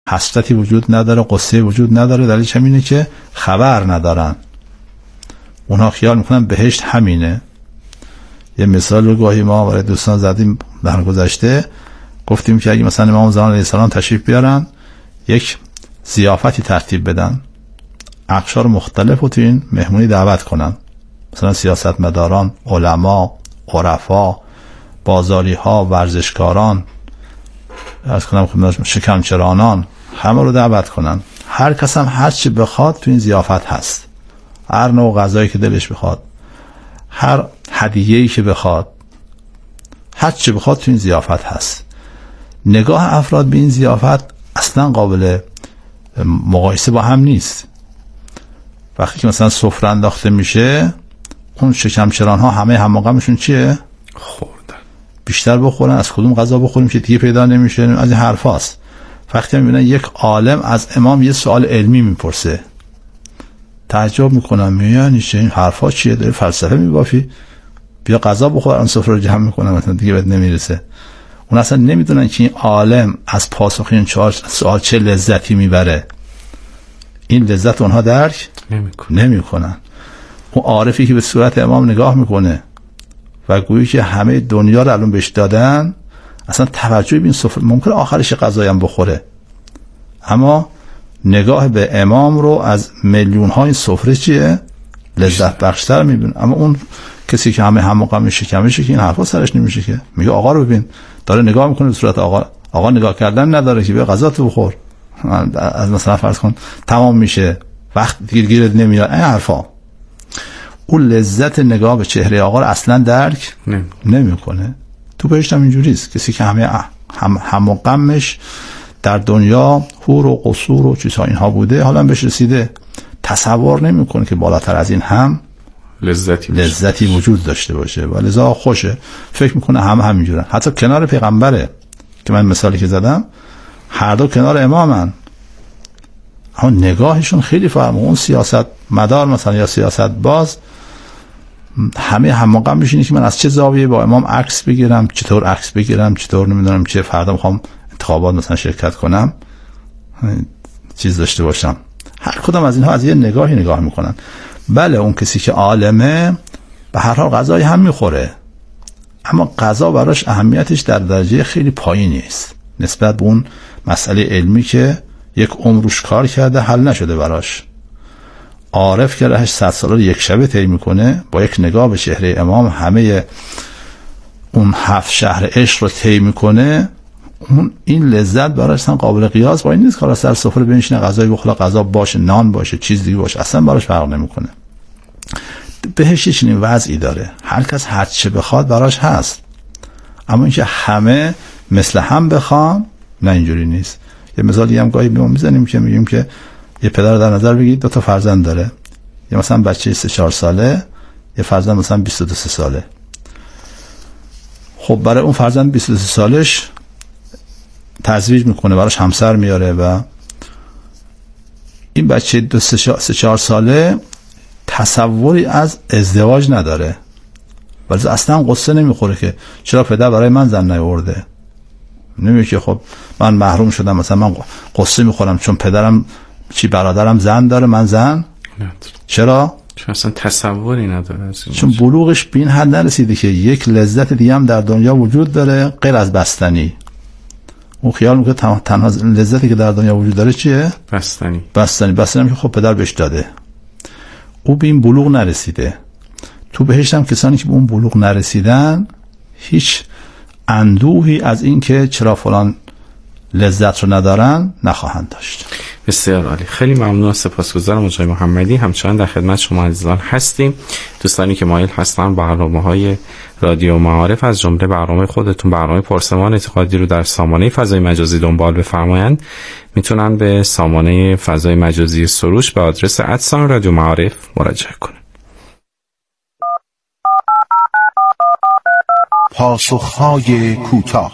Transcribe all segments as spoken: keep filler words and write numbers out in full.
حسرتی وجود نداره، قصه وجود نداره. دلیلش همینه که خبر ندارن. اونها خیال میکنن بهشت همینه. یه مثال رو گاهی ما برای دوستان زدیم در گذشته، گفتیم که اگه مثلا امام زمان علیه السلام تشریف بیارن، یک ضیافتی ترتیب بدن، اقشار مختلف رو تو این مهمونی دعوت کنن، مثلا سیاستمداران، علما، عرفا، بازاری ها، ورزشکاران، از کنم شکمچرانان، همه رو دعوت کنن. هر کس هم هر چی بخواد تو این ضیافت هست، هر نوع غذایی که دلش بخواد، هر هدیه‌ای که بخواد، هر چی بخواد تو این ضیافت هست. نگاه افراد به این ضیافت اصلا قابل مقایسه با هم نیست. وقتی که مثلا سفره انداخته میشه، اون شکمچران ها همه هماغمشون چیه؟ خوردن. بیشتر بخورن، از کدوم غذا بخوریم که دیگه پیدا نمیشه، از این حرفاست. وقتی میبینن یک عالم از امام یه سوال علمی میپرسه، تعجب میکنن، میگن این حرفا چیه؟ داری فلسفه میبافی؟ بیا غذا بخور. اون سفره رو جمع میکنن، مثلا دیگه بهت نمیرسه. اون اصلا نمیدونن که این عالم از پاسخ این چهار سوال چه لذتی میبره. این لذت اونها درک نمیکنن. نمیکنن. اون عارفی که به صورت امام نگاه میکنه و گویی که همه دنیا رو الان بهش دادن، اصلا توجهی به این سفره، ممکن آخرش غذایی هم بخوره، اما نگاه به امام رو از میلیون های سفره چیه؟ لذت بخشتر میبینه. اما اون کسی که همه همه شکمشه که این حرفا سرش نمیشه، که میگه آقا رو ببین، داره نگاه میکنه به صورت آقا. آقا نگاه کردن نداره که به غذا تو بخور، از مثلا فرض کن تمام میشه، وقت دیگه گیرت نمیاد، این حرفا. اون لذت نگاه به چهره آقا رو اصلا درک نمیکنه. تو بهشت هم اینجوریست. کسی که همه هم هم و غمش در دنیا حور و قصور و چیزها اینها بوده، حالا بهش رسیده، تصور نمیکنه که بالاتر از این هم لذتی لذتی وجود داشته باشه و لذا خوشه. فکر میکنه هم همینجورن. حتی کنار پیغمبره که من مثالی که زدم، هر دو کنار امامن، اما نگاهشون خیلی فرق. اون سیاست مدار مثلا یا سیاست باز، همه هماغم میشینه که من از چه زاویه با امام عکس بگیرم، چطور عکس بگیرم، چطور نمیدونم چه، فردا میخوام انتخابات مثلا شرکت کنم، چیز داشته باشم. هر کدام از اینها از یه نگاهی نگاه میکنن. بله اون کسی که عالمه به هر حال غذای هم میخوره، اما غذا براش اهمیتش در درجه خیلی پایینی است نسبت به اون مسئله علمی که یک عمرش کار کرده حل نشده براش. عارف که راهش صد ساله رو یک شبه طی میکنه، با یک نگاه به چهره امام همه اون هفت شهر عشق رو طی میکنه، اون این لذت براش اصلا قابل قیاس با این نیست که سر سفره بنشینه غذای بخوره، غذا باشه، نان باشه، چیز دیگه باشه، اصلا براش فرق نمیکنه. بهش چنین وضعی داره، هر کس هر چه بخواد براش هست. اما اینکه همه مثل هم بخوان، نه اینجوری نیست. یه مثالی هم گاهی بیمون میزنیم که میگیم که یه پدر در نظر بگید دو تا فرزند داره، یه مثلا بچه سه چهار ساله، یه فرزند مثلا بیست و دو ساله. خب برای اون فرزند بیست و سه سالش تزویج میکنه، براش همسر میاره و این بچه دو سه چهار ساله تصوری از ازدواج نداره، ولی اصلا قصه نمیخوره که چرا پدر برای من زن نیاورده. نمیگه که خب من محروم شدم، مثلا من قصه میخورم چون پدرم چی برادرم زن داره من زن نداره. چرا؟ چون اصلا تصوری نداره، چون بلوغش به این حد نرسیده که یک لذت دیگه هم در دنیا وجود داره غیر از بستنی. اون خیال میکنه تنها لذتی که در دنیا وجود داره چیه؟ بستنی. بستنی بستنی که خب پدر بهش داده. او به این بلوغ نرسیده. تو بهشت هم کسانی که به اون بلوغ نرسیدن هیچ اندوهی از این که چرا فلان لذت رو ندارن نخواهند داشت. بسیار عالی. خیلی ممنون و سپاسگزارم آقای محمدی. همچنان در خدمت شما عزیزان هستیم. دوستانی که مایل هستن برنامه‌های رادیو معارف از جمله برنامه خودتون، برنامه پرسمان اعتقادی رو در سامانه فضای مجازی دنبال بفرمایند، میتونن به سامانه فضای مجازی سروش به آدرس ادسان رادیو معارف مراجعه کنن. پاسخهای کوتاه.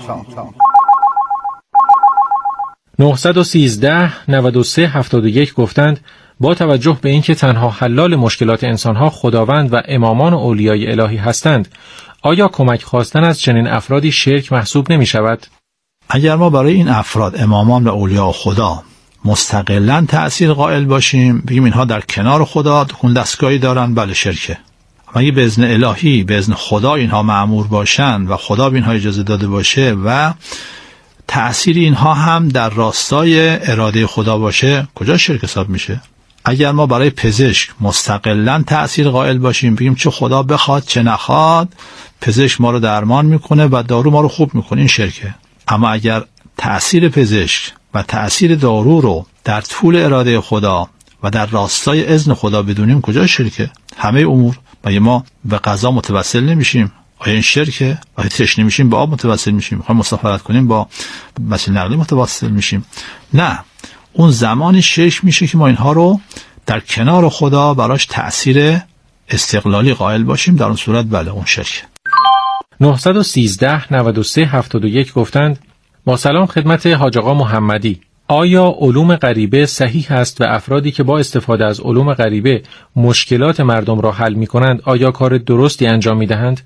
نه یک سه نود و سه هفتاد و یک گفتند با توجه به اینکه تنها حلال مشکلات انسانها خداوند و امامان و اولیای الهی هستند، آیا کمک خواستن از چنین افرادی شرک محسوب نمی شود؟ اگر ما برای این افراد امامان و اولیاء خدا مستقلاً تأثیر قائل باشیم، بگیم اینها در کنار خدا دکون دستگاهی دارن، بله شرکه. اما اگه به اذن الهی، به اذن خدا اینها مأمور باشن و خدا به اینها اجازه داده باشه و تأثیر اینها هم در راستای اراده خدا باشه، کجا شرک حساب میشه؟ اگر ما برای پزشک مستقلاً تأثیر قائل باشیم، بگیم چه خدا بخواد چه نخواد پزشک ما رو درمان میکنه و دارو ما رو خوب میکنه، این شرکه. اما اگر تأثیر پزشک و تأثیر دارو رو در طول اراده خدا و در راستای اذن خدا بدونیم، کجا شرکه؟ همه امور. مگه ما به غذا متوسل نمیشیم؟ آیا این شرکه؟ آیا تشنه میشیم با آب متوسل میشیم؟ میخوایم مسافرت کنیم با وسیله نقلیه متوسل میشیم؟ نه، اون زمانی شرک میشه که ما اینها رو در کنار خدا براش تأثیر استقلالی قائل باشیم، در اون صورت بله اون شرکه. نهصد و سیزده نود و سه هفتاد و یک گفتند: با سلام خدمت حاج آقا محمدی، آیا علوم غریبه صحیح است و افرادی که با استفاده از علوم غریبه مشکلات مردم را حل می کنند آیا کار درستی انجام می دهند؟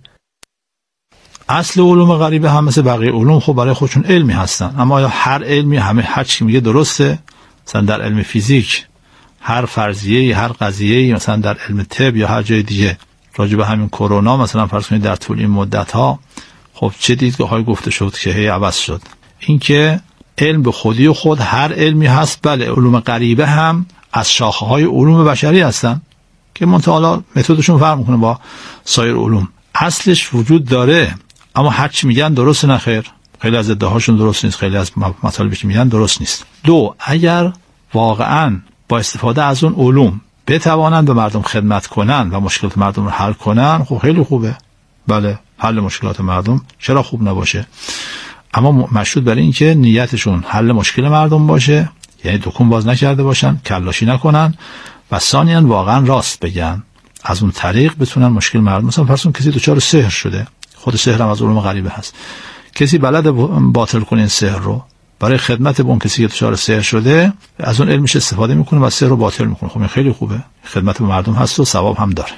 اصل علوم غریبه هم مثل بقیه علوم خب برای خودشون علمی هستن، اما آیا هر علمی همه هر چی میگه درسته؟ مثلا در علم فیزیک هر فرضیه‌ای، هر قضیه‌ای، مثلا در علم طب یا هر جای دیگه راجع به همین کرونا مثلا فرض کنید در طول این مدت‌ها خب چه دیدگاه‌های گفته شد که هی عوض شد. اینکه علم به خودی و خود هر علمی هست، بله علوم غریبه هم از شاخه‌های علوم بشری هستن که منتها متدشون فرق می‌کنه با سایر علوم. اصلش وجود داره، اما هر چی میگن درست نه خیر. خیلی از ادعاهاشون درست نیست، خیلی از مطالبی که میگن درست نیست. دو، اگر واقعاً با استفاده از اون علوم بتوانند به مردم خدمت کنن و مشکلات مردم رو حل کنن، خب خیلی خوبه. بله حل مشکلات مردم چرا خوب نباشه؟ اما مشروط بر این که نیتشون حل مشکل مردم باشه، یعنی دکون باز نکرده باشن، کلاشی نکنن و ثانیاً واقعا راست بگن، از اون طریق بتونن مشکل مردم. مثلا فرض کن کسی دچار سحر شده، خود سحر هم از علوم غریبه هست، کسی بلد باطل کنه این سحر رو، برای خدمت به اون کسی که دچار سحر شده از اون علمش استفاده میکنه و سحر رو باطل میکنه. خب این خیلی خوبه، خدمت به مردم هست و ثواب هم داره.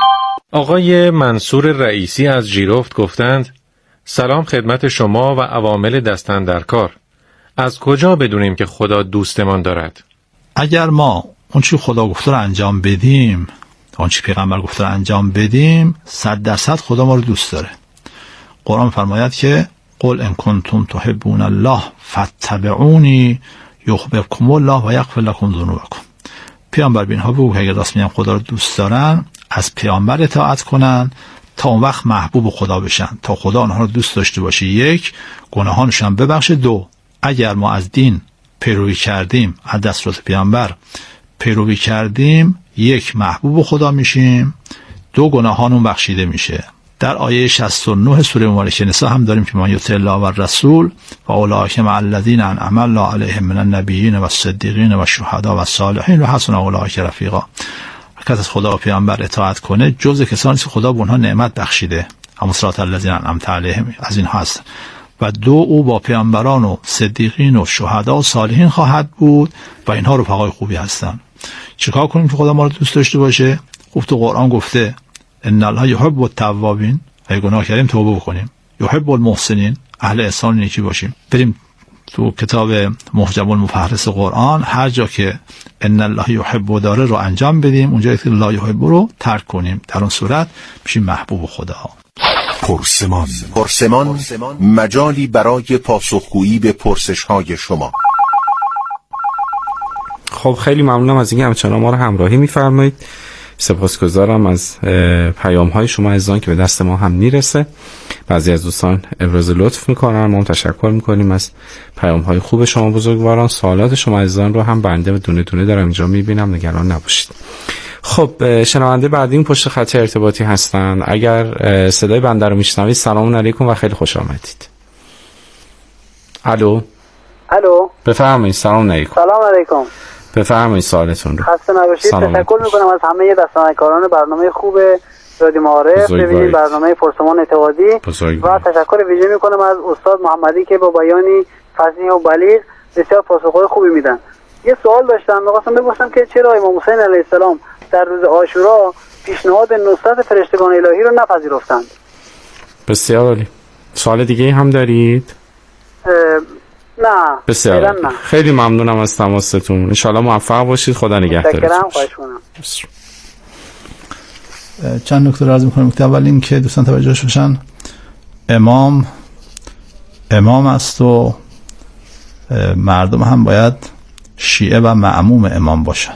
آقای منصور رئیسی از جیرفت گفتند: سلام خدمت شما و عوامل دستن در کار. از کجا بدونیم که خدا دوستمان دارد؟ اگر ما اون چی خدا گفته رو انجام بدیم، اون چی پیغمبر گفته رو انجام بدیم، صد درصد خدا ما رو دوست داره. قرآن فرماید که قل ان کنتم تحبون الله فاتبعونی یحببکم الله و یغفر لکم ذنوبکم. پیامبر به اینها بگو که اگر راست میگن خدا رو دوست دارن، از پیامبر اطاعت کنن تا اون وقت محبوب خدا بشن، تا خدا آنها رو دوست داشته باشه. یک، گناهانشون ببخشه. دو، اگر ما از دین پیروی کردیم، از دستورات پیامبر پیروی کردیم، یک محبوب خدا میشیم، دو گناهانمون بخشیده میشه. در آیه شصت و نه سوره مبارکه نساء هم داریم که من یطع الله و الرسول و اولئک مع الذین انعم الله علیهم من النبیین و الصدیقین و الشهداء و الصالحین و حسن اولئک رفیقا. کس از خدا و پیامبر اطاعت کنه جزء کسانی که خدا به اونها نعمت بخشیده، هم صراط الذین انعمت علیهم، از اینها هست. و دو، او با پیامبران و صدیقین و شهدا و صالحین خواهد بود و اینها رفقای خوبی هستن. چیکار کنیم که خدا ما رو دوست داشته باشه؟ خب تو قرآن گفته ان الله یحب التوابین، اگه گناه کردیم توبه بکنیم، یحب المحسنین، اهل احسان نیکی باشیم. بریم تو کتاب محجب المفهرس قرآن، هر جا که ان الله یحب داره رو انجام بدیم، اونجا که لا یحب رو ترک کنیم، در اون صورت میشیم محبوب خدا. پرسمان پرسمان مجالی برای پاسخگویی به پرسش‌های شما. خب خیلی ممنونم از اینکه همچنان ما رو همراهی می‌فرمایید. سپاسگزارم از پیام‌های شما عزیزان که به دست ما هم میرسه. بعضی از دوستان ابراز لطف میکنن، ما هم تشکر میکنیم از پیام‌های خوب شما بزرگواران. سوالات شما عزیزان رو هم بنده و دونه دونه دارم اینجا میبینم، نگران نباشید. خب شنونده بعدی این پشت خط ارتباطی هستن. اگر صدای بنده رو میشنوید سلام علیکم و خیلی خوش آمدید. الو الو بفرمایید. سلام علیکم. سلام علیکم. بفرمایید سوالتون رو. خسته نباشید. تشکر میکنم از همه دستندرکاران برنامه خوب رادیو معارف، ببینید برنامه پرسمان اعتقادی، و تشکر ویژه میکنم از استاد محمدی که با بیانی فصیح و بلیغ بسیار پاسخهای خوبی میدن. یه سوال داشتم، می‌خواستم بپرسم که چرا امام حسین علیه السلام در روز عاشورا پیشنهاد نصرت فرشتگان الهی رو نپذیرفتند؟ بسیار عالی. سوال دیگه هم دارید؟ نه بسیار نه. خیلی ممنونم از تماستون. ان شاءالله موفق باشید. خدا نگهدارتون. متشکرم. خواهش می‌کنم. چند نکته رو عرض می‌کنم. نکته اول این که دوستان توجهش باشن، امام امام است و مردم هم باید شیعه و مأموم امام باشن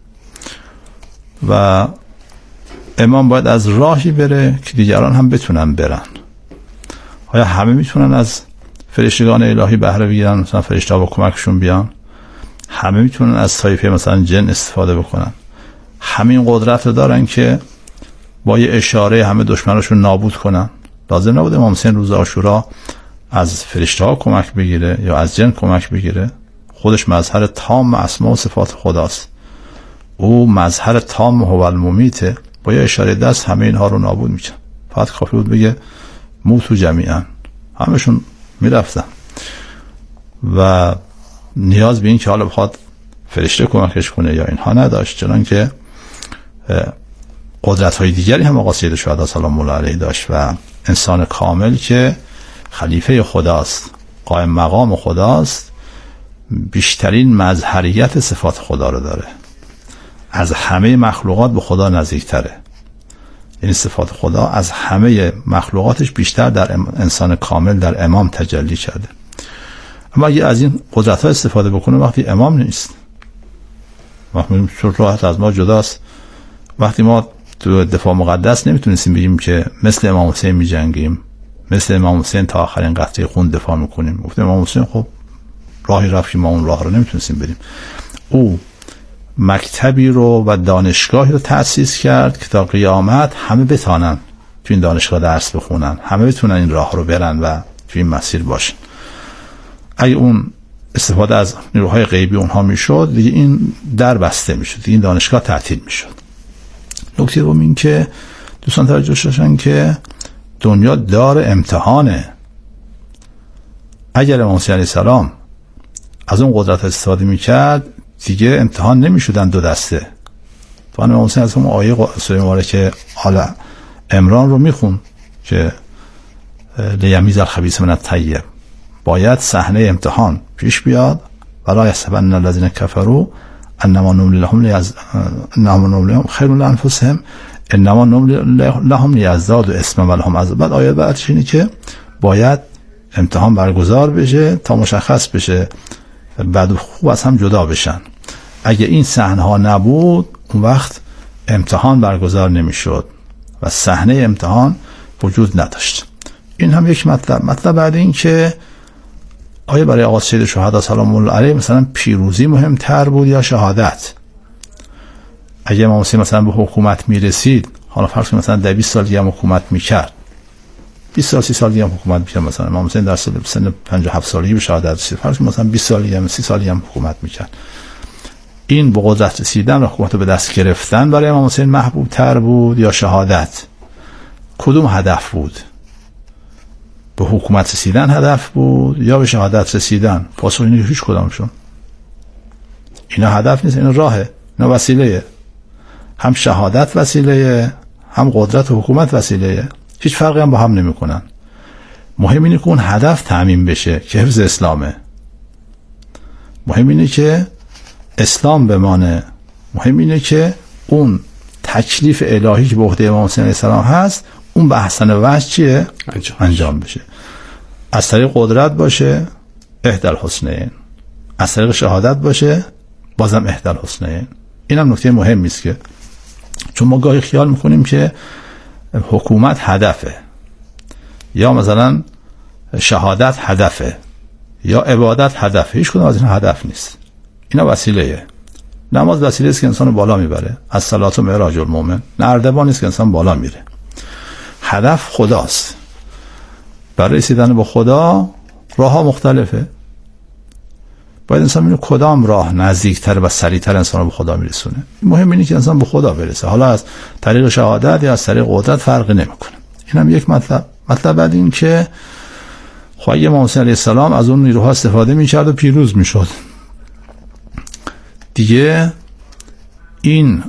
و امام باید از راهی بره که دیگران هم بتونن برن. آیا همه میتونن از فرشتگان الهی بهره بگیرن، مثلا فرشته‌ها با کمکشون بیان؟ همه میتونن از طایفه مثلا جن استفاده بکنن؟ همین قدرت رو دارن که با یه اشاره همه دشمناشون نابود کنن؟ لازم نبود امام حسین روز عاشورا از فرشته‌ها کمک بگیره یا از جن کمک بگیره. خودش مظهر تام اسما و صفات خداست. او مظهر تام هو الممیت، با یه اشاره دست همه اینها رو نابود میکنه. فقط کافی بود بگه موتو جمیعا، همشون میرفتن و نیاز به این که حالا بخواد فرشته کمکش کنه یا اینها نداشت، چنان که قدرت های دیگری هم آقا سید شهدا سلام الله علیه داشت و انسان کامل که خلیفه خداست، قائم مقام خداست، بیشترین مظهریت صفات خدا رو داره، از همه مخلوقات به خدا نزدیکتره. یعنی صفات خدا از همه مخلوقاتش بیشتر در انسان کامل در امام تجلی کرده. اما اگه از این قدرت ها استفاده بکنه وقتی امام نیست، وقتی راحت از ما جداست، وقتی ما تو دفاع مقدس نمیتونستیم بگیم که مثل امام حسین میجنگیم، مثل امام حسین تا آخرین قطره خون دفاع میکنیم. گفتیم امام حسین خب راهی رفت که ما اون راه رو نمیتونستیم بریم. او مکتبی رو و دانشگاهی رو تأسیس کرد که تا قیامت همه بتانن تو این دانشگاه درس بخونن، همه بتونن این راه رو برن و تو این مسیر باشن. اگه اون استفاده از نیروهای غیبی اونها میشد، دیگه این در بسته میشد، دیگه این دانشگاه تعطیل میشد. نکته دوم این که دوستان توجه داشتن که دنیا دار امتحانه. اگر امام حسین علیه السلام از اون قدرت استفاده میکرد دیگه امتحان نمیشدن دو دسته. تو امام حسین از اون آیه سوره مبارکه آل عمران رو میخون که لیمیز الخبیث من الطیب، باید صحنه امتحان پیش بیاد. ولا یحسبن الذین کفروا انما نملی لهم لیز انما نملی لهم خیر لانفسهم انما نملی لهم لیزدادوا اثما ولهم عذاب. بعد آیه بعدش اینه که باید امتحان برگزار بشه تا مشخص بشه بعد خوب از هم جدا بشن. اگه این صحنه ها نبود اون وقت امتحان برگزار نمیشد و صحنه امتحان وجود نداشت. این هم یک مطلب. مطلب بعد این که آیا برای آقا سید شهدا سلام الله علیه مثلا پیروزی مهمتر بود یا شهادت؟ اگه امام حسین مثلا به حکومت میرسید، حالا فرض کنید مثلا در بیست سال دیگه هم حکومت میکرد، بیست سال سی سال دیگه هم حکومت میکرد، مثلا امام حسین در سن پنجاه و هفت سالگی به شهادت رسید، فرض کنید مثلا بیست سال دیگه هم سی سال دیگه هم حکومت میکرد، این به قدرت رسیدن و حکومت رو به دست گرفتن برای امام حسین محبوب تر بود یا شهادت؟ کدوم هدف بود؟ به حکومت رسیدن هدف بود یا به شهادت رسیدن؟ پاسخ اینه که هیچ کدامشون. اینا هدف نیست، اینا راهه، اینا وسیله. هم شهادت وسیله، هم قدرت و حکومت وسیله. هیچ فرقی هم با هم نمیکنن. مهم اینه که اون هدف تامین بشه که حفظ اسلامه. مهم اینه که اسلام بمانه. مهم اینه که اون تکلیف الهی که به عهده امام حسین علیه السلام هست اون به احسن وجه چیه؟ انجام, انجام بشه. از طریق قدرت باشه احدی الحسنین، از طریق شهادت باشه بازم احدی الحسنین. این هم نکته مهمی است که چون ما گاهی خیال میکنیم که حکومت هدفه یا مثلا شهادت هدفه یا عبادت هدفه. هیچ کدوم از این هدف نیست، اینا وسیله. نماز وسیله است که انسان بالا میبره، از صلات و معراج المؤمن. نردبان است که انسان بالا میره. هدف خداست. برای رسیدن به خدا راه ها مختلفه. باید انسان ببینه کدام راه نزدیکتر و سریعتر انسان رو به خدا میرسونه. مهم اینه که انسان به خدا برسه، حالا از طریق شهادت یا از طریق قدرت فرقی نمیکنه. این هم یک مطلب. مطلب بعد این که خواهی امام حسین علیه السلام از اون نیروها استفاده میکرد و پیروز میشد. دیگه این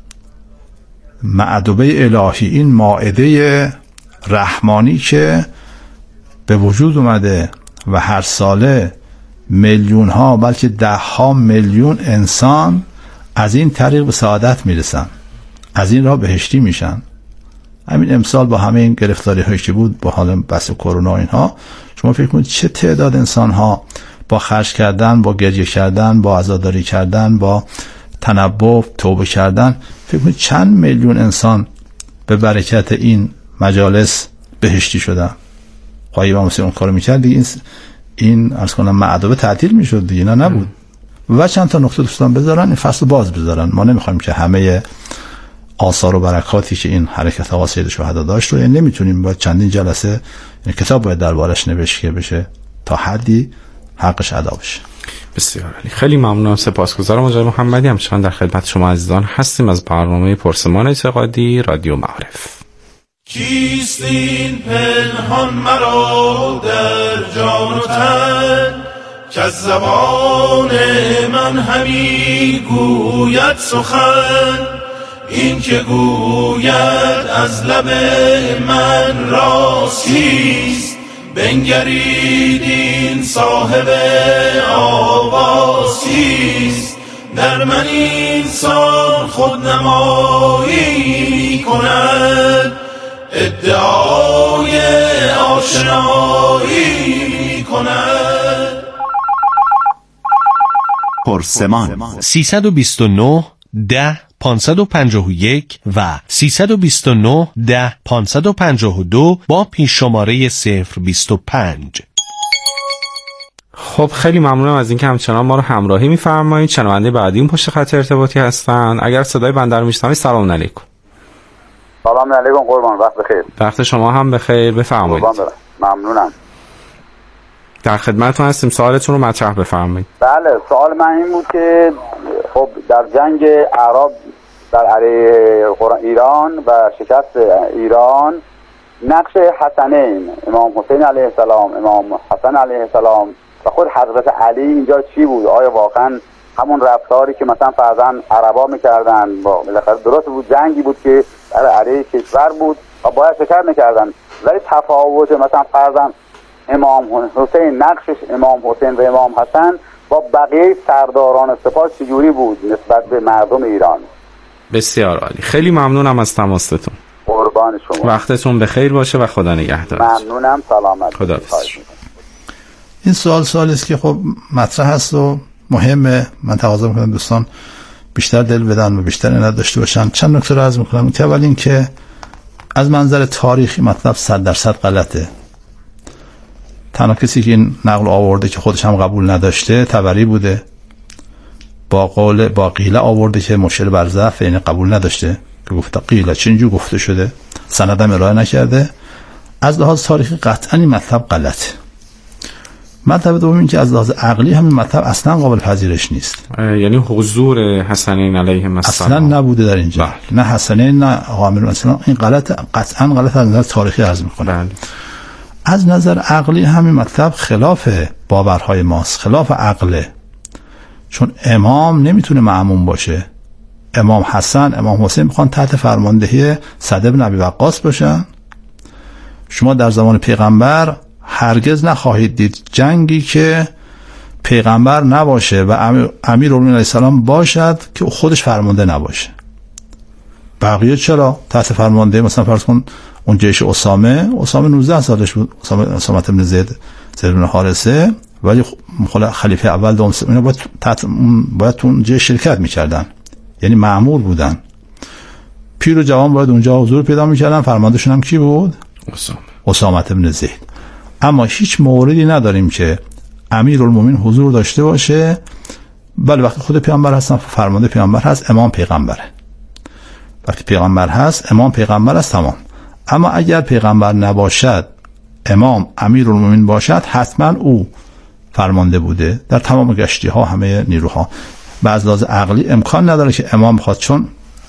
مأدبه الهی، این مائده رحمانی که به وجود اومده و هر ساله میلیون ها بلکه ده ها میلیون انسان از این طریق به سعادت میرسن، از این راه بهشتی میشن. همین امسال با همه این گرفتاری هایی که بود با حال بس کرونا اینها، شما فکر کنید چه تعداد انسان ها با خرج کردن، با گریه کردن، با عزاداری کردن، با تنبه توبه کردن، فکر کنید چند میلیون انسان به برکت این مجالس بهشتی شدن. خواهی با مسیح اون کارو میکرد دیگه این این عرض کنم معدوبه تعطیل میشد دیگه، نه نبود. و چند تا نقطه دوستان بذارن این فصل باز بذارن. ما نمیخوایم که همه آثار و برکاتی که این حرکت آقا سید شهدا داشت رو، یعنی نمیتونیم با چندین جلسه این کتاب باید دربارش نوشته بشه تا حدی حقش ادا بشه. بسیار عالی، خیلی ممنونم، سپاسگزارم آقای محمدی. همچنان در خدمت شما عزیزان هستیم از برنامه پرسمان اعتقادی رادیو معارف. کیست این پنهان مرا در جان و تن که از زبان من همی گوید سخن؟ این که گوید از لب من راستیست، بنگرید این صاحب آواز کیست؟ در من اینسان خود نمایی کند، ادعای آشنایی کند. پرسمان سیصد و بیست و نه ده پانصد و پنجاه و یک و سیصد و بیست و نه ده پانصد و پنجاه و دو با پیش شماره صفر بیست و پنج. خب خیلی ممنونم از اینکه همچنان ما رو همراهی می‌فرمایید. شنونده بعدی اون پشت خط ارتباطی هستن. اگر صدای بنده رو میشنوید سلام علیکم. سلام علیکم قربان، وقت بخیر. وقت شما هم بخیر، بفرمایید. ممنونم. در خدمتتون هستیم، سوالتون رو مطرح بفرمایید. بله، سوال من این بود که خب در جنگ اعراب در علیه ایران و شکست ایران نقش حسنین، امام حسین علیه السلام، امام حسن علیه السلام و خود حضرت علی اینجا چی بود؟ آیا واقعا همون رفتاری که مثلا فرضاً عربا میکردن با بالاخره درست بود، جنگی بود که در علیه کشور بود و باید شکر میکردن، ولی تفاوت مثلا فرضاً امام حسین، نقشش امام حسین و امام حسن با بقیه سرداران سپاه چجوری بود نسبت به مردم ایران؟ بسیار عالی، خیلی ممنونم از تماستون. قربان شما، وقتتون بخیر باشه و خدا نگهدار. ممنونم، سلامت. خدا. این سوال سوالی است که خب مطرح هست و مهمه. من تقاضا میکنم دوستان بیشتر دل بدن و بیشتر عنایت داشته باشن. چند نکته رو عرض میکنم. که اول این که از منظر تاریخی مطلب صد درصد غلطه. تنها کسی که این نقل آورده که خودش هم قبول نداشته طبری بوده، با قول با قیله آورده که مشکل برزخ، یعنی قبول نداشته که گفته قیله چنجور گفته شده، سندم ارائه نکرده. از لحاظ تاریخی قطعا این مطلب غلطه. مطلب دوم این که از لحاظ عقلی همین مطلب اصلا قابل پذیرش نیست. یعنی حضور حسنین علیهم السلام اصلا نبوده در اینجا. بله. نه حسنین نه آقا امیرالمومنین. این غلط، قطعا غلط از نظر تاریخی عرض میکنه. بله. از نظر عقلی همین مطلب خلاف باورهای ماست، خلاف عقله. چون امام نمیتونه مأموم باشه. امام حسن، امام حسین میخوان تحت فرماندهی سعد بن ابی وقاص باشن. شما در زمان پیغمبر هرگز نخواهید دید جنگی که پیغمبر نباشه و امیرالمومنین علیه السلام باشد که خودش فرمانده نباشه. بقیه چرا تحت فرمانده؟ مثلا فرض کن اون جیش اسامه، اسامه نوزده سالش بود، اسامه اسامه بن زید زید بن حارثه، ولی خلیفه اول دوم اینا باید تحت باید تو اون جیش شرکت میکردن، یعنی مأمور بودن. پیر و جوان باید اونجا حضور پیدا میکردن. فرماندهشون هم کی بود؟ اسامه اسامه بن زید. اما هیچ موردی نداریم که امیرالمومنین حضور داشته باشه. بله وقتی خود پیامبر هستن، فرمانده پیامبر هست، امام پیغمبره. وقتی پیغمبر هست، امام پیغمبر است، تمام. اما اگر پیغمبر نباشد، امام امیرالمومنین باشد، حتما او فرمانده بوده در تمام گشتی ها، همه نیروها. و از لحاظ عقلی امکان نداره که امام بخواد، چون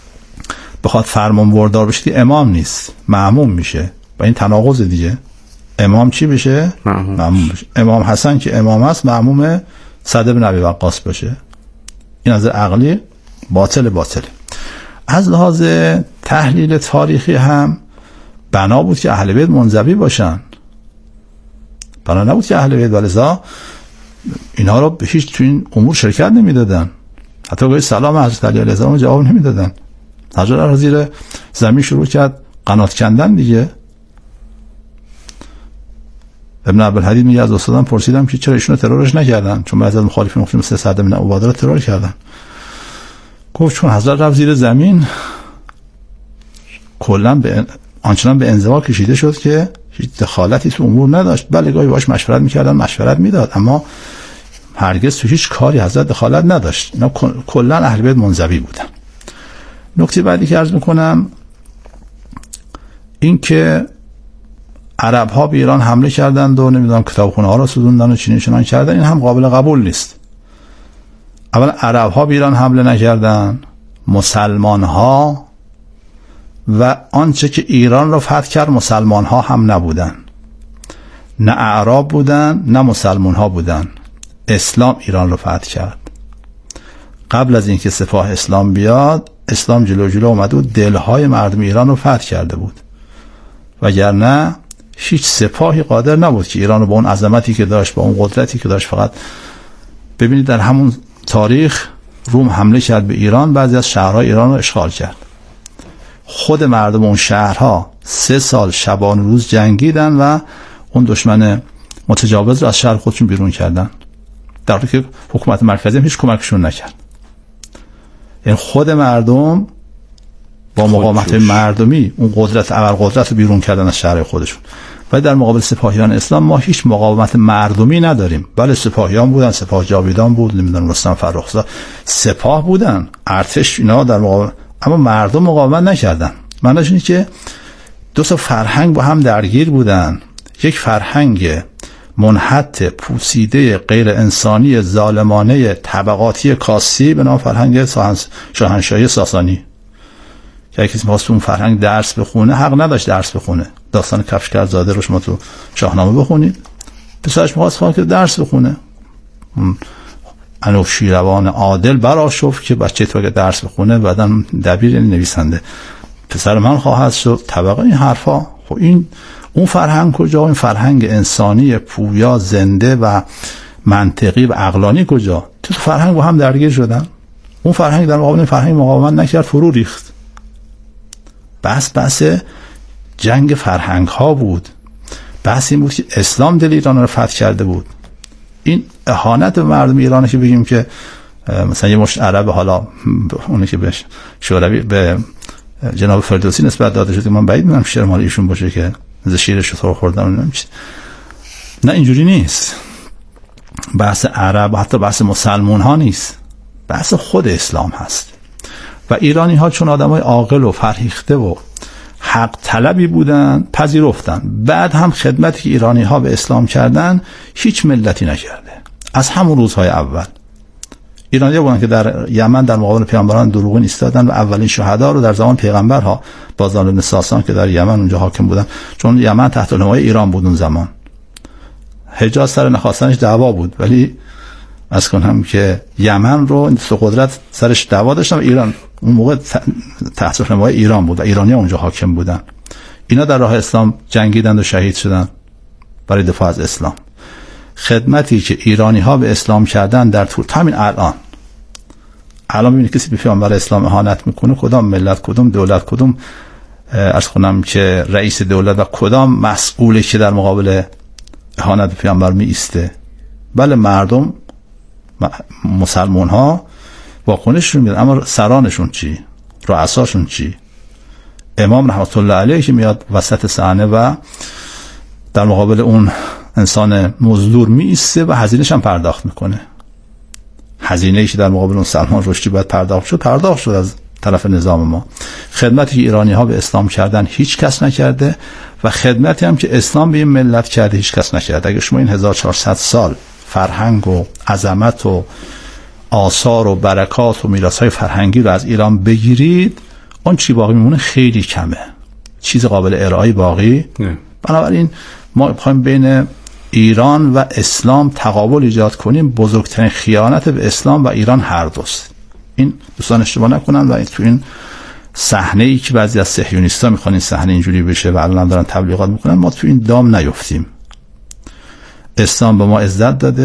بخواد فرمان بردار بشه امام نیست، مأموم میشه و این تناقض دیگه. امام چی بشه؟ مأموم بشه. امام حسن که امام است مأموم سعد بن ابی وقاص باشه. این از عقلی باطل باطل. از لحاظ تحلیل تاریخی هم بنا بود که اهل بیت منزوی باشن، بنا نبود که اهل بیت، ولذا اینها رو به هیچ تو این امور شرکت نمیدادن. حتی گاهی سلام حضرت علی علیه السلام جواب نمیدادن. حضرت علی زیر زمین شروع کرد قنات کندن دیگه. ابن عبدالحدید میگه از استادم پرسیدم که چرا ایشونو ترورش نکردن، چون بعضی از مخالفین گفتن مثل سعد بن عباده رو ترور کردن. گفت چون حضرت رفت زیر زمین کلا به آنچنان به انزوا کشیده شد که هیچ دخالتی تو امور نداشت. بله گاهی باهاش مشورت میکردن، مشورت میداد، اما هرگز تو هیچ کاری حضرت دخالت نداشت. اینا کلا اهل بیت منزوی بودن. نکته بعدی که عرض میکنم این که عرب ها به ایران حمله کردند و نمیدونم کتابخونه ها را سوزوندن و چنین چنان کردن، این هم قابل قبول نیست. اولا عرب ها به ایران حمله نکردن، مسلمان ها و آنچه که ایران را فتح کرد مسلمان ها هم نبودن، نه اعراب بودن نه مسلمان ها بودن. اسلام ایران را فتح کرد. قبل از اینکه سپاه اسلام بیاد، اسلام جلو جلو اومده و دلهای مردم ایران رو فتح کرده بود، وگرنه هیچ سپاهی قادر نبود که ایران رو با اون عظمتی که داشت، با اون قدرتی که داشت. فقط ببینید در همون تاریخ روم حمله کرد به ایران، بعضی از شهرهای ایران رو اشغال کرد. خود مردم اون شهرها سه سال شبان روز جنگیدن و اون دشمن متجاوز رو از شهر خودشون بیرون کردن، در حالی که حکومت مرکزی هم هیچ کمکشون نکرد. یعنی خود مردم با مقاومت مردمی اون قدرت ابرقدرت رو بیرون کردن از شهر خودشون. و در مقابل سپاهیان اسلام ما هیچ مقاومت مردمی نداریم. بله سپاهیان بودن، سپاه جاویدان بود، نمیدونم رستم فرخزاد، سپاه بودن، ارتش، اینا در مقابل، اما مردم مقاومت نکردن. معنیش اینه که دو تا فرهنگ با هم درگیر بودن. یک فرهنگ منحط، پوسیده، غیر انسانی، ظالمانه، طبقاتی کاسی به نام فرهنگ شاهنشاهی ساسانی که اگه کسی می‌خواست اون فرهنگ درس بخونه حق نداشت درس بخونه. داستان کفشکرزاده رو شما تو شاهنامه بخونید، پسرش می‌خواست که درس بخونه، اون انوشیروان عادل برآشفت که بچه تو اگه درس بخونه بعداً دبیر یعنی نویسنده پسر من خواهد شد. طبقه این حرفا. خب این اون فرهنگ کجا؟ این فرهنگ انسانی پویا، زنده و منطقی و عقلانی کجا؟ تو فرهنگ با هم درگیر شدن. اون فرهنگ در مقابل این فرهنگ مقاومت نکرد، فرو ریخت. بس بس جنگ فرهنگ ها بود. بس این بود که اسلام دل ایران رو فتح کرده بود. این اهانت به مردم ایرانه که بگیم که مثلا یه مشت عرب، حالا اونه که به شوروی به جناب فردوسی نسبت داده شده، من بعید میدونم شعر مال ایشون باشه که از شیرش رو خوردن نمیشه. نه اینجوری نیست. بحث عرب حتی بحث مسلمان ها نیست، بحث خود اسلام هست. و ایرانی ها چون آدم های عاقل و فرهیخته و حق طلبی بودن پذیرفتن. بعد هم خدمتی که ایرانی ها به اسلام کردن هیچ ملتی نکرده. از همون روزهای اول ایرانی ها بودن که در یمن در مقابل پیامبران دروغین ایستادن و اولین شهدا رو در زمان پیغمبرها بازان بن ساسان که در یمن اونجا حاکم بودن، چون یمن تحت حمایت ایران بود اون زمان. حجاز سر نخواستنش دعوا بود، ولی از کنم که یمن رو این سو قدرت سرش دعوا داشتن و ایران اون موقع تحت حمایت ایران بود و ایرانی ها اونجا حاکم بودن. اینا در راه اسلام جنگیدند و شهید شدن برای دفاع از اسلام. خدمتی که ایرانی ها به اسلام کردن در طول همین الان الان ببینید کسی به پیامبر اسلام اهانت میکنه، کدام ملت، کدام دولت، کدام عرض کنم که رئیس دولت و کدام مسئولی که در مقابل اهانت به پیامبر می ایسته؟ بله مردم مسلمان ها واکنششون میاد، اما سرانشون چی؟ رؤساشون چی؟ امام رحمت الله علیه که میاد وسط صحنه و در مقابل اون انسان مزدور می ایسته و هزینه‌ش هم پرداخت میکنه. هزینه‌ای که در مقابل اون سلمان رشدی باید پرداخت شد پرداخت شد از طرف نظام ما. خدمتی که ایرانی ها به اسلام کردن هیچ کس نکرده و خدمتی هم که اسلام به این ملت کرده هیچ کس نکرده. اگه شما این هزار و چهارصد سال فرهنگ و عظمت و آثار و برکات و میراث‌های فرهنگی رو از ایران بگیرید، اون چی باقی میمونه خیلی کمه، چیز قابل ارائه باقی نه. بنابراین ما می‌خوایم بین ایران و اسلام تقابل ایجاد کنیم. بزرگترین خیانت به اسلام و ایران هر دوست. این دوستان اشتباه نکنن و تو این صحنه ای که بعضی از صهیونیست‌ها می‌خوان این صحنه اینجوری بشه و الان دارن تبلیغات میکنن، ما تو این دام نیفتیم. اسلام به ما عزت داده،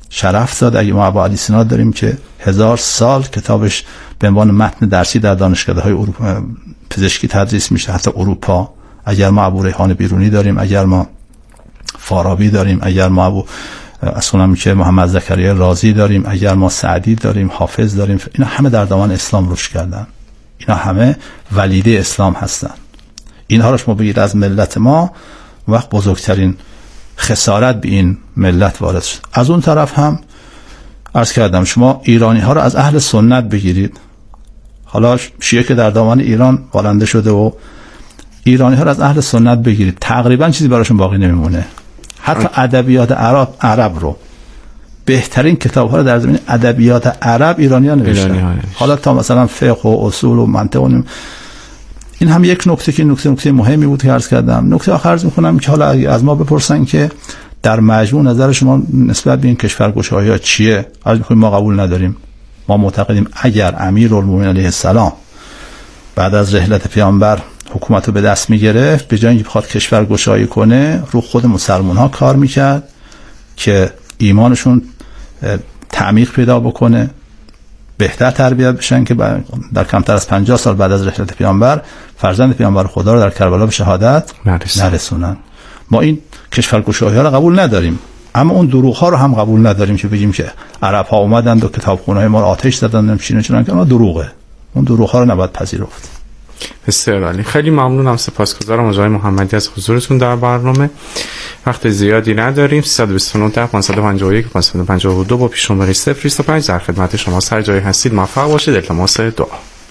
شرف داد. اگه ما ابا علی سینا داریم که هزار سال کتابش به عنوان متن درسی در دانشگاه‌های اروپا پزشکی تدریس میشه، حتی اروپا. اگر ما ابو ریحان بیرونی داریم، اگر ما فارابی داریم، اگر ما ابو اصلا میشه محمد زکریا رازی داریم، اگر ما سعدی داریم، حافظ داریم، اینا همه در دامان اسلام رشد کردن، اینا همه ولیده اسلام هستن. اینها رو شما بگید از ملت ما، وقت بزرگترین خسارت به این ملت وارد شد. از اون طرف هم عرض کردم شما ایرانی ها رو از اهل سنت بگیرید، حالا شیعه که در دامان ایران بالنده شده و ایرانی ها رو از اهل سنت بگیرید، تقریبا چیزی براشون باقی نمیمونه. حتی ادبیات عرب عرب رو، بهترین کتاب ها رو در زمین ادبیات عرب ایرانیان نوشتن. حالا تا مثلا فقه و اصول و منطق و این هم یک نکته که نکته نکته مهمی بود که عرض کردم. نکته آخر عرض می‌کنم که حالا از ما بپرسن که در مجموع نظر شما نسبت به این کشورگشایی‌ها چیه؟ عرض می‌کنیم ما قبول نداریم. ما معتقدیم اگر امیرالمومنین علیه السلام بعد از رحلت پیامبر حکومت رو به دست می‌گرفت، به جای اینکه بخواد کشورگشایی کنه، رو خود مسلمان‌ها کار می‌کرد که ایمانشون تعمیق پیدا بکنه، بهتر تربیت بشن که در کمتر از پنجاه سال بعد از رحلت پیامبر فرزند پیامبر خدا رو در کربلا به شهادت نرسونن. ما این کشورگشایی ها رو قبول نداریم، اما اون دروغ ها رو هم قبول نداریم که بگیم که عرب ها اومدند و کتابخونه های ما رو آتش زدن نمیشینه چنان که ما دروغه. اون دروغ ها رو نباید پذیرفت. بسیار عالی. خیلی ممنونم، سپاسگزارم از آقای محمدی از حضورتون در برنامه. وقت زیادی نداریم. سه دو نه پانصد و پنجاه و یک پانصد و پنجاه و دو با پیش شماره صفر بیست و پنج در خدمت شما. هر جایی هستید موفق باشید. التماس دعا.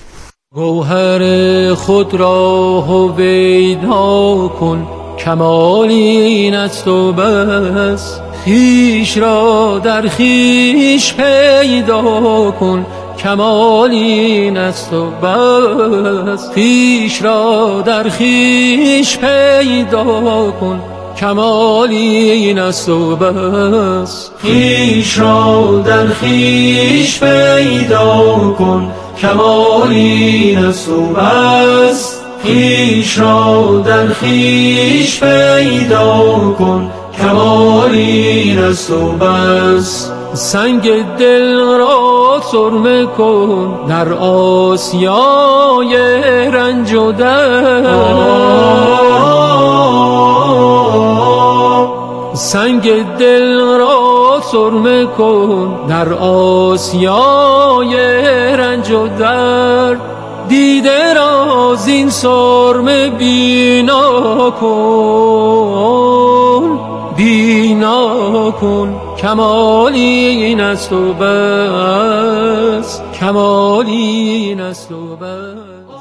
گوهر خود را هویدا کن، کمال این است و بس. خویش را در خویش پیدا کن، کمال این است و بس. خویش را در خویش پیدا کن، کمال این است و بس. خویش را در خویش پیدا کن، کمال این است و بس. خویش را در خویش پیدا کن، کمال این است و بس. سنگ دل را سرمه کن در آسیای رنج و درد. سنگ دل را سرمه کن در آسیای رنج و درد. دیده را زین سرمه بینا کن، بینا کن، کمالی این است و بس، کمالی این است و بس.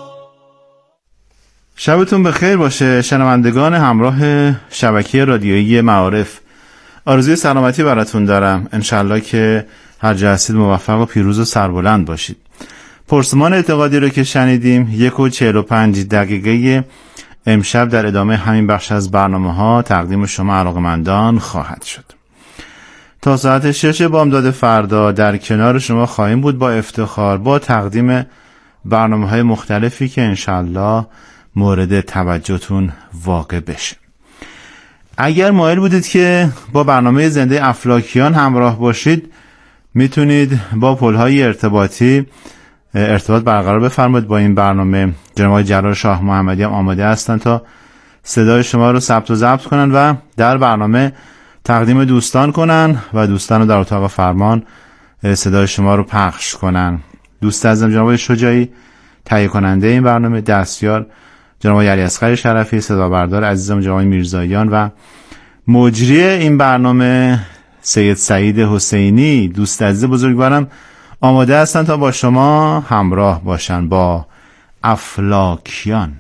شبتون بخیر باشه شنوندگان همراه شبکه رادیویی معارف. آرزوی سلامتی براتون دارم. انشالله که هر جا هستید موفق و پیروز و سربلند باشید. پرسمان اعتقادی رو که شنیدیم یک و چهل و پنج دقیقه امشب در ادامه همین بخش از برنامه ها تقدیم شما علاقمندان خواهد شد. تا ساعت شش بامداد فردا در کنار شما خواهیم بود با افتخار، با تقدیم برنامه های مختلفی که انشالله مورد توجهتون واقع بشه. اگر مایل بودید که با برنامه زنده افلاکیان همراه باشید، میتونید با پل‌های ارتباطی ارتباط برقرار بفرمایید با این برنامه. جناب جلال شاه محمدی هم آماده هستن تا صدای شما رو ثبت و ضبط کنن و در برنامه تقدیم دوستان کنن و دوستان رو در اتاق فرمان صدای شما رو پخش کنن. دوست عزیزم جناب شجاعی تهیه کننده این برنامه، دستیار جناب علیاصغر شرفی، صدا بردار عزیزم جناب میرزاییان و مجری این برنامه سید سعید حسینی، دوست عزیز بزرگوارم، آماده هستن تا با شما همراه باشن با افلاکیان.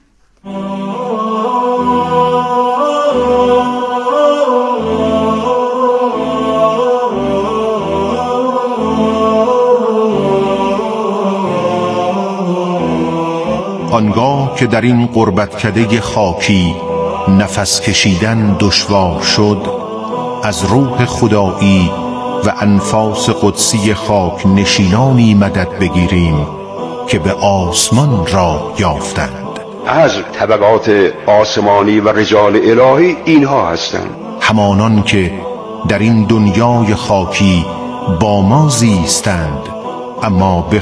آنگاه که در این غربتکده خاکی نفس کشیدن دشوار شد، از روح خدایی و انفاس قدسی خاک نشینانی مدد بگیریم که به آسمان را یافتند. از طبقات آسمانی و رجال الهی اینها هستند، همانان که در این دنیای خاکی با ما زیستند، اما به